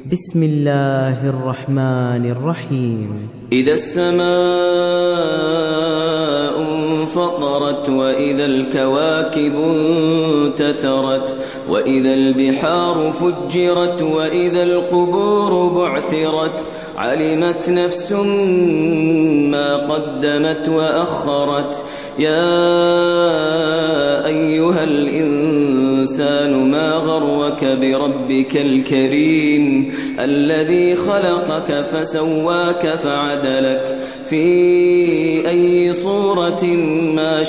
بسم الله الرحمن الرحيم. إذا السماء انفطرت وإذا الكواكب انتثرت وإذا البحار فجرت وإذا القبور بعثرت علمت نفس ما قدمت وأخرت. يا أيها الإنسان ما غرك بربك الكريم الذي خلقك فسواك فعدلك في أي صورة ما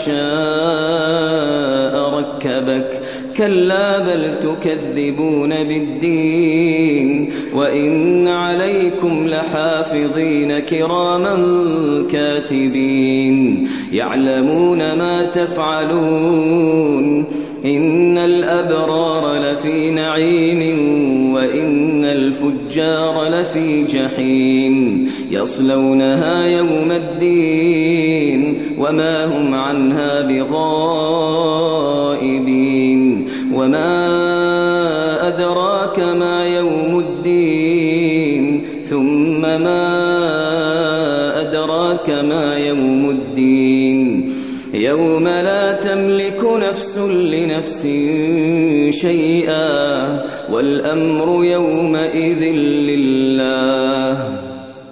شاء ركبك. كلا بل تكذبون بالدين وإن عليكم لحافظين كراما كاتبين يعلمون ما تفعلون. إن الأبرار لفي نعيم وإن الفجار لفي جحيم يصلونها يوم الدين وما هم عنها بغائبين. وما أدراك ما يوم الدين ثم ما أدراك ما يوم الدين يوم لا تملك نفس لنفس شيئا والأمر يومئذ لله.